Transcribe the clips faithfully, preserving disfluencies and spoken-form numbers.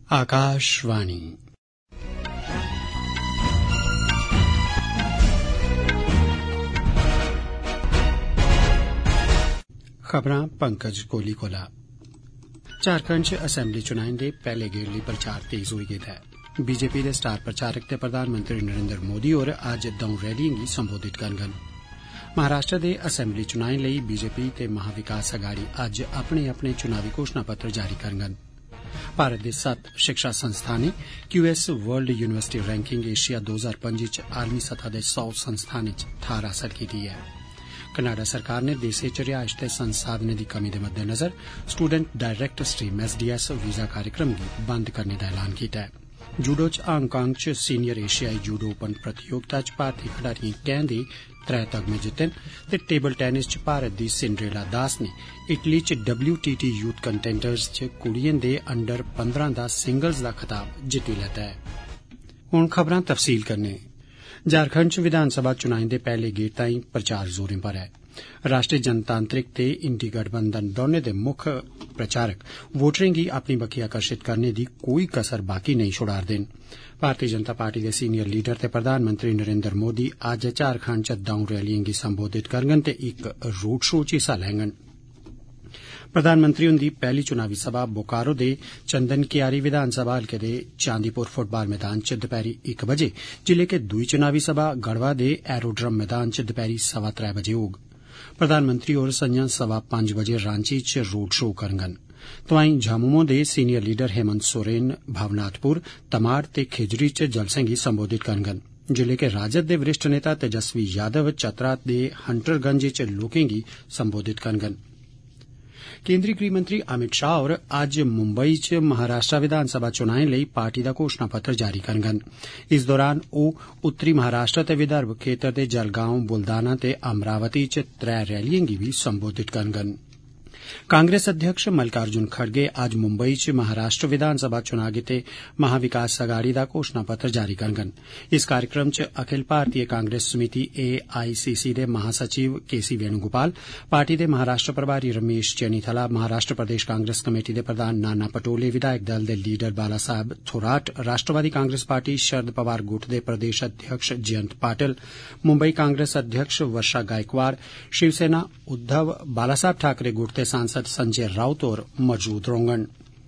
आकाशवाणी खबरां पंकज कोहली कोला। झारखंड च असैम्बली चुनाएं दे पैहले गेड़ लेई प्रचार तेज होई गेदा ऐ। बीजेपी दे स्टार प्रचारक ते प्रधानमंत्री नरेंद्र मोदी होर अज्ज दौं रैलियें गी संबोधित करङन। महाराष्ट्र दे असैम्बली चुनाएं लेई बीजेपी ते महाविकास अघाड़ी अज्ज अपने अपने चुनावी घोषणा पत्र जारी करङन। भारत दे सत्त शिक्षा संस्थानें QS world university ranking Asia दो हजार पंजी च आलमी सतह दे सौ संस्थानें च थाह्र हासल कीती ऐ। कनाडा सरकार ने देसै च रिहायश ते संसाधनें दी कमी दे मद्देनजर student direct stream SDS visa कार्यक्रम गी बंद करने दा ऐलान कीता है। जूडो च हांगकांग च सीनियर एशियाई जूडो ओपन प्रतियोगिता च भारतीय खडारियें कैं दे त्रै तगमे जित्ते न ते टेबल टेनिस च भारत दी सिंड्रेला दास ने इटली च डब्ल्यूटीटी यूथ कंटेंडर्स च कुड़ियें दे अंडर पंद्रह दा सिंगल्स दा खिताब जित्ती लैता है। हुण खबरां तफसील कन्नै। झारखंड च विधानसभा चुनाएं दे पैहले गेड़ ताईं प्रचार जोरें पर है। राष्ट्रीय जनतांत्रिक ते इंडी गठबंधन दौनें दे मुक्ख प्रचारक वोटरें गी अपनी बक्खी आकर्षित करने दी कोई कसर बाकी नेईं छोड़ा'रदे न। भारतीय जनता पार्टी दे सीनियर लीडर ते प्रधानमंत्री नरेंद्र मोदी अज्ज झारखंड च दौं रैलियें गी संबोधित करङन ते इक रोड शो च हिस्सा लैङन। प्रधानमंत्री हुंदी पैहली चुनावी सभा बोकारो दे चंदन कियारी विधानसभा हलके दे चांदीपुर फुटबाल मैदान च दपैहरी इक बजे जिल्ले के दुई चुनावी सभा गढ़वा दे एरोड्रम मैदान च दपैहरी सवा त्रै बजे होग। प्रधानमंत्री होर संझा सवा पंज बजे रांची च रोड शो करङन। तोआईं झामुमो दे सीनियर लीडर हेमंत सोरेन भवनाथपुर तमाड़ ते खिजरी च जलसें गी संबोधित करङन जिल्ले के राजद दे वरिष्ठ नेता तेजस्वी यादव चतरा दे हंटरगंज च लोकें गी संबोधित करङन। केंद्रीय गृहमंत्री अमित शाह होर अज्ज मुंबई च महाराष्ट्र विधानसभा चुनाएं लेई पार्टी दा घोषणा पत्र जारी करङन। इस दौरान ओह उत्तरी महाराष्ट्र ते विदर्भ खेतर दे जलगांव बुलदाना ते अमरावती च त्रै रैलियें गी बी संबोधित करङन। कांग्रेस अध्यक्ष मल्लिकार्जुन खड़गे अज्ज मुंबई च महाराष्ट्र विधानसभा चुनां गित्ते महाविकास अघाड़ी दा घोषणा पत्र जारी करङन। इस कार्यक्रम च अखिल भारतीय कांग्रेस समिति एआईसीसी दे महासचिव के सी वेणुगोपाल, पार्टी दे महाराष्ट्र प्रभारी रमेश चेनीथला, महाराष्ट्र प्रदेश कांग्रेस कमेटी दे प्रधान नाना पटोले, विधायक दल दे लीडर बाला साहब थोराट, राष्ट्रवादी कांग्रेस पार्टी शरद पवार गुट दे प्रदेश अध्यक्ष जयंत पाटिल, मुंबई कांग्रेस अध्यक्ष वर्षा गायकवाड़, शिवसेना उद्धव बाला साहब ठाकरे गुट दे सांसद संजय राउत होर मौजूद रौह्ङन।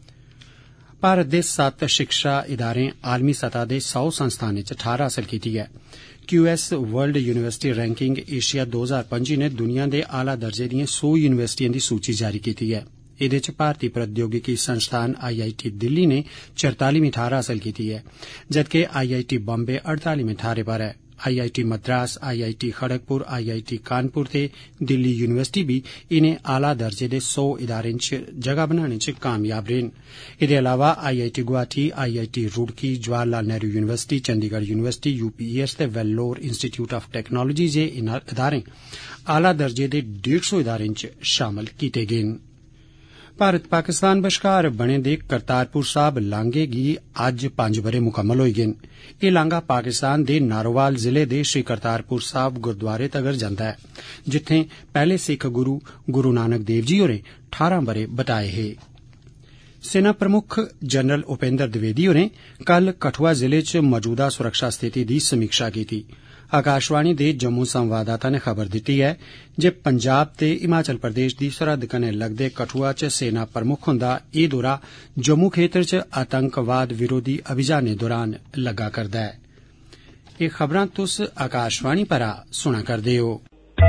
भारत दे सत्त शिक्षा इदारें आलमी सतह दे सौ संस्थानें च थाह्र हासल कीती ऐ। QS world university ranking Asia दो हजार पंजी ने दुनिया दे आला दर्जे दिएं सौ यूनिवर्सिटिएं दी सूची जारी कीती ऐ। एह्दे च भारतीय प्रौद्योगिकी संस्थान आईआईटी दिल्ली ने चरतालीवीं थाह्र हासल कीती ऐ जदकि आईआईटी बम्बे अड़तालीवें थाह्रे पर ऐ। IIT Madras, IIT Kharagpur, IIT Kanpur ते दिल्ली यूनिवर्सिटी भी इनें आला दर्जे दे सौ इदारें च जगह बनाने च कामयाब रेह् न। एह्दे अलावा IIT Guwahati, IIT Roorkee, Jawahar Lal Nehru university, Chandigarh university, UPES ते वेल्लोर इंस्टीट्यूट ऑफ टेक्नोलॉजी जे इदारें आला दर्जे दे डेढ़ सौ इदारें च शामल कीते गे न। भारत पाकिस्तान बश्कार बने दे करतारपुर साहब लांघे गी अज्ज पंज बरे मुकम्मल होई गे न। एह् लांघा पाकिस्तान दे नारोवाल जिले दे श्री करतारपुर साहब गुरुद्वारे तगर जंदा ऐ जित्थें पैह्ले सिख गुरु गुरु नानक देव जी होरें ठारां बरे बताए हे। सेना प्रमुख जनरल उपेंद्र द्विवेदी होरें कल कठुआ जिले च मौजूदा सुरक्षा स्थिति दी समीक्षा कीती। आकाशवाणी दे जम्मू संवाददाता ने खबर दित्ती ऐ जे पंजाब ते हिमाचल प्रदेश दी सरहद कन्नै लगदे कठुआ च सेना प्रमुख हुंदा एह् दौरा जम्मू खेतर च आतंकवाद विरोधी अभियानें दौरान लग्गा करदा ऐ। एह् खबरां तुस आकाशवाणी परा सुना करदे ओ।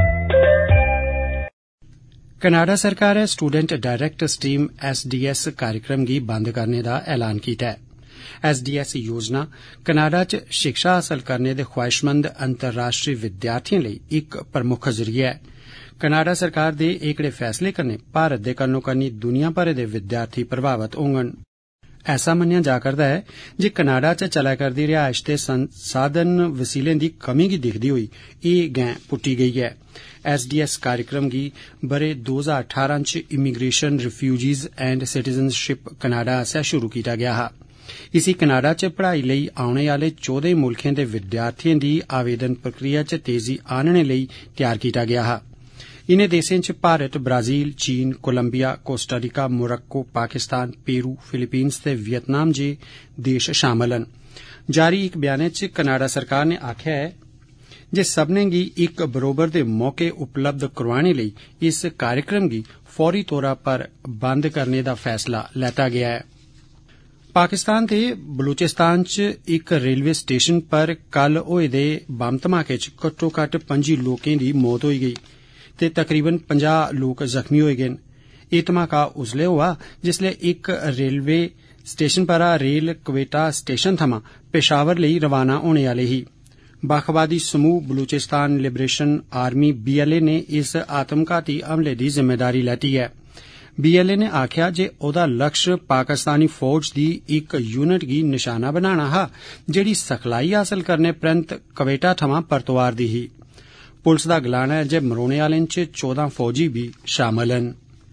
कनाडा सरकारै स्टूडेंट डायरेक्ट स्ट्रीम एसडीएस कार्यक्रम गी बंद करने दा ऐलान कीता ऐ। एसडीएस योजना कनाडा च शिक्षा हासल करने दे ख्वाहिशमंद अंतर्राष्ट्रीय विद्यार्थिएं लेई इक प्रमुख जरिया ऐ। कनाडा सरकार दे एह्कड़े फैसले कन्नै भारत दे कन्नो कन्नी दुनिया भरे दे विद्यार्थी प्रभावित होङन। ऐसा मन्नेआ जा करदा ऐ जे कनाडा च चलै करदी रिहायश ते संसाधन वसीलें दी कमी गी दिखदे होई एह् गैं पुट्टी गेई ऐ। एसडीएस कार्यक्रम गी बरे दो हजार ठारां च immigration, refugees and citizenship Canada आसेआ शुरू कीता गेआ हा। इसी कनाडा च पढ़ाई लेई औने आले चौदह मुल्खें दे विद्यार्थिएं दी आवेदन प्रक्रिया च तेजी आनने लेई तैयार कीता गेआ हा। इनें देशें च भारत, ब्राजील, चीन, Colombia, Costa Rica, Morocco, Pakistan, Peru, Philippines ते वियतनाम जे देश शामल न। जारी इक बयानै च कनाडा सरकार ने आखेआ ऐ जे सब्बनें गी इक बरोबर दे मौके उपलब्ध करोआने लेई इस कार्यक्रम गी फौरी तौरा पर बंद करने दा फैसला लैता गेआ ऐ। पाकिस्तान दे बलूचिस्तान च इक रेलवे स्टेशन पर कल होए दे बम धमाके च घट्टो घट्ट पंजी लोकें दी मौत होई गेई ते तकरीबन पंजाह लोक जख्मी होए गे न। एह धमाका उसलै होआ जिसलै इक रेलवे स्टेशन परा रेल क्वेटा स्टेशन थमां पेशावर लेई रवाना होने आले ही। बक्खवादी समूह Balochistan liberation army B L A ने इस आत्मघाती हमले दी जिम्मेदारी लैती ऐ। बी एल ए ने आखेआ जे ओहदा लक्ष्य पाकिस्तानी फौज दी इक यूनिट गी निशाना बनाना हा जेहड़ी सखलाई हासल करने परैंत क्वेटा थमां परतोआ'रदी ही। पुलस दा गलाना ऐ जे मरोने आलें च चौदां फौजी भी शामल न।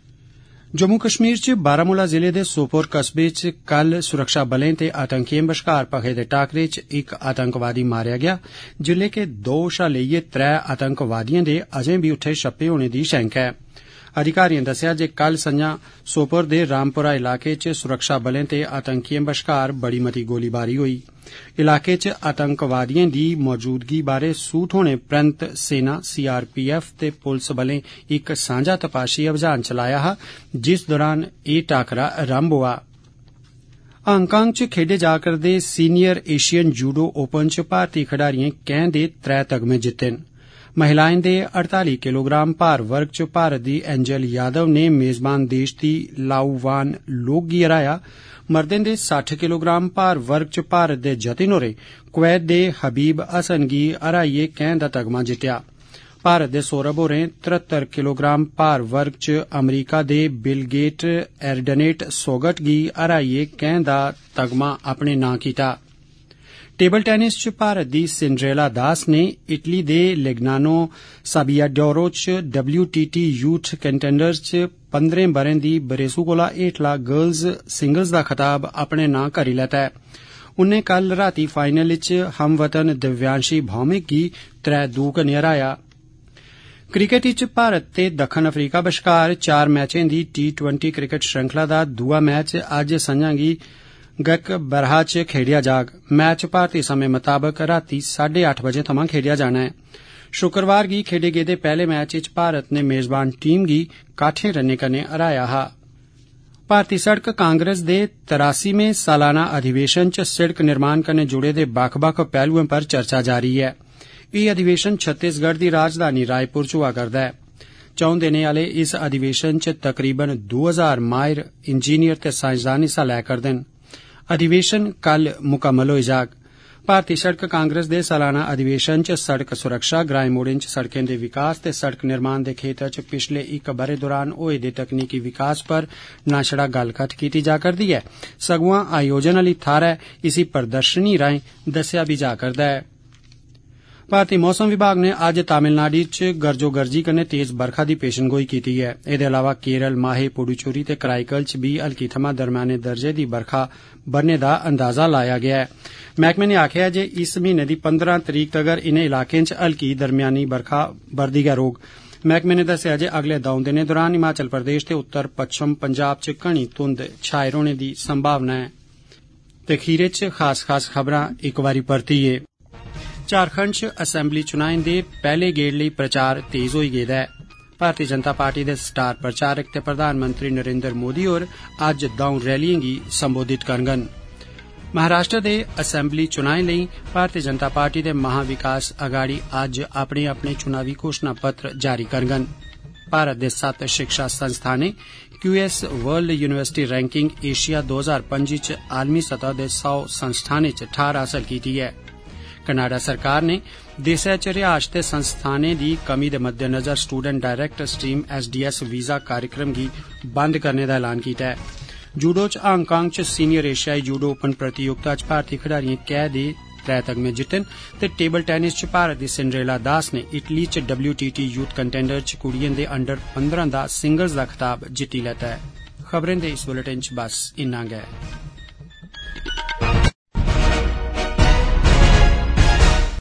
जम्मू कश्मीर च बारामूला जिले दे सोपोर कस्बे च कल सुरक्षा बलें ते आतंकियें बश्कार भखे दे टाकरे च इक आतंकवादी मारेआ गेआ जिल्ले के दो शा लेइयै त्रै आतंकवादियें दे अजें बी उत्थे छप्पे होने दी शैंका ऐ। अधिकारियें दस्सेआ जे कल संझा सोपोर दे रामपुरा इलाके च सुरक्षा बलें ते आतंकियें बश्कार बड़ी मती गोलीबारी होई। इलाके च आतंकवादियें दी मौजूदगी बारै सूह थ्होने परैंत सेना, सी आर पी एफ ते पुलस बलें इक सांझा तपाशी अभियान चलाया हा जिस दौरान एह टाकरा रंभ होआ। हांगकांग च खेडे जा करदे सीनियर एशियन जूडो ओपन च भारतीय खडारियें कैंह दे त्रै तगमे जित्ते न। महिलाएं दे अड़ताली किलोग्राम भार वर्ग च भारत दी एंजल यादव ने मेजबान देश दी लाऊवान लोग गी हराया। मर्दें दे सट्ठ किलोग्राम भार वर्ग च भारत दे जतिन होरें कुवैत दे हबीब हसन गी हराइयै कैंह दा तगमा जित्तेआ। भारत दे सौरभ होरें तरहत्तर किलोग्राम भार वर्ग च अमरीका दे बिलगेट एरडनेट सोगट गी हराइयै कैंह दा तगमा अपने नां कीता। टेबल टेनिस च भारत दी सिंड्रेला दास ने इटली दे लेगनानो साबियाडोरो च W T T youth contenders च पंद्रहें ब'रें दी बरेसू कोला हेठला गर्ल्स सिंगल्स दा खताब अपने नां करी लैता ऐ। उन्नै कल रातीं फाइनल च हमवतन दिव्यांशी भौमिक गी त्रै दो कन्नै हराया। क्रिकेट च भारत ते दक्खन अफ्रीका बश्कार चार मैचें दी टी ट्वेंटी क्रिकेट श्रृंखला दा दूआ मैच अज्ज संझा गी गक बरहा च खेडेआ जाग। मैच भारतीय समें मताबक रातीं साढ़े अट्ठ बजे थमां खेडेआ जाना ऐ। शुक्रवार गी खेडे गेदे पैहले मैच च भारत ने मेजबान टीम गी काठें रन्नें कन्नै हराया हा। भारतीय सड़क कांग्रेस दे तरासीवें सालाना अधिवेशन च सड़क निर्माण कन्नै जुड़े दे बक्ख बक्ख पहलुएं पर चर्चा जारी ऐ। एह अधिवेशन छत्तीसगढ़ दी राजधानी रायपुर च होआ करदा ऐ। चौं दिनें आले इस अधिवेशन च तकरीबन दो हजार माहिर इंजीनियर ते साइंसदान हिस्सा लै करदे न। अधिवेशन कल मुकम्मल होई जाग। भारतीय सड़क कांग्रेस दे सालाना अधिवेशन च सड़क सुरक्षा, ग्राएं मोड़ें च सड़कें दे विकास ते सड़क निर्माण दे खेतर च पिछले इक ब'रे दौरान होए दे तकनीकी विकास पर न छड़ा गल्लकत्थ कीती जा करदी ऐ सगुआं आयोजन आली थाहरै इसी प्रदर्शनी राएं दस्सेआ बी जा करदा ऐ। भारतीय मौसम विभाग ने अज्ज तमिलनाडु च गरजोगर्जी कन्नै तेज बरखा दी पेशनगोई कीती ऐ। एहदे अलावा केरल, माहे, पुडुचेरी ते कराईकल च बी हल्की थमां दरम्याने दर्जे दी बरखा बरने दा अंदाजा लाया गेआ ऐ। मैहकमे ने आखेआ जे इस म्हीने दी पंद्रह तरीक तगर इनें इलाकें च हल्की दरम्यानी बरखा बरदी गै रौह्ग। मैहकमे ने दस्सेआ जे अगले दौं दिनें दौरान हिमाचल प्रदेश ते उत्तर पच्छम पंजाब च घनी धुंध छाए रौहने दी संभावना ऐ। ते खीरे च खास खास खबरां इक बारी परतियै। झारखंड च असैम्बली चुनाएं दे पैहले गेड़ लेई प्रचार तेज होई गेदा ऐ। भारतीय जनता पार्टी दे स्टार प्रचारक ते प्रधानमंत्री नरेंद्र मोदी होर अज्ज दौं रैलियें गी संबोधित करङन। महाराष्ट्र दे असैम्बली चुनाएं लेई भारतीय जनता पार्टी दे महाविकास अगाड़ी अज्ज अपने अपने चुनावी घोषणा पत्र जारी करङन। भारत दे सत्त शिक्षा संस्थानें Q S world university ranking Asia दो हजार पंजी च आलमी सतह दे सौ संस्थानें च ठार हासल कीती ऐ। कनाडा सरकार ने देसै च रिहायश ते संस्थानें दी कमी दे मद्देनजर student direct stream S D S visa कार्यक्रम गी बंद करने दा ऐलान कीता ऐ। जूडो च हांगकांग च सीनियर एशियाई जूडो ओपन प्रतियोगिता च भारतीय खडारियें कैंह दे त्रै तगमे जित्ते न ते टेबल टेनिस च भारत दी सिंड्रेला दास ने इटली च W T T youth contender च कुड़ियें दे अंडर पंद्रह दा सिंगल्स दा खिताब जित्ती लैता ऐ। खबरें दे इस बुलेटिन च बस इन्ना गै।